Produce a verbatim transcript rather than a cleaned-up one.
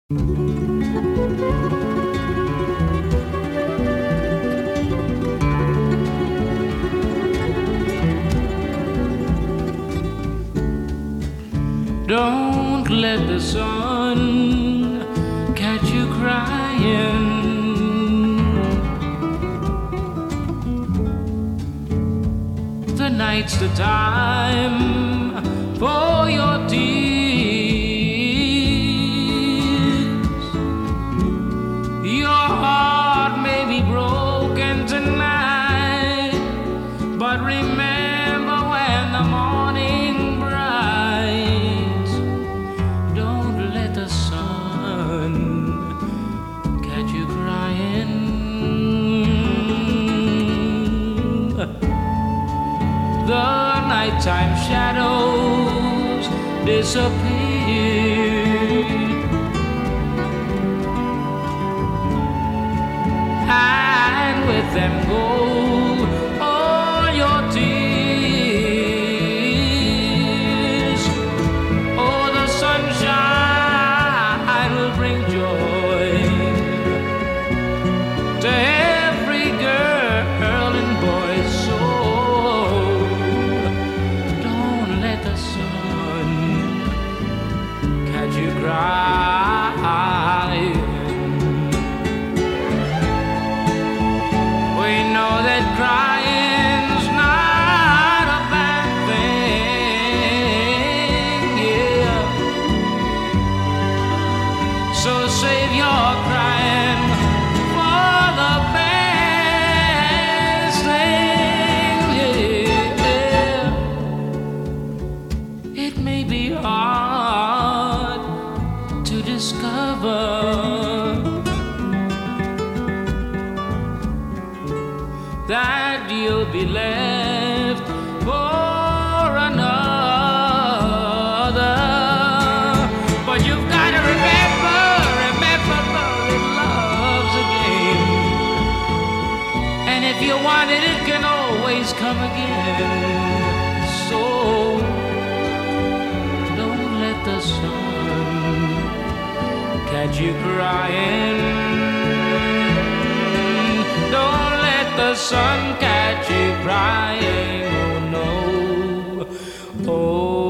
Don't let the sun catch you crying. The night's the time for your tears. Your heart may be broken tonight, but remember when the morning brights, don't let the sun catch you crying. The nighttime shadows disappear, and with them go all your tears. Oh, the sunshine will bring joy to every girl and boy's soul. Don't let the sun catch you crying. We know that crying's not a bad thing, yeah. So save your crying for the best thing, yeah. It may be hard to discover that you'll be left for another, but you've got to remember, remember that love's a game, and if you want it, it can always come again. So don't let the sun catch you crying. Don't let the sun catch you crying. Oh no. Oh.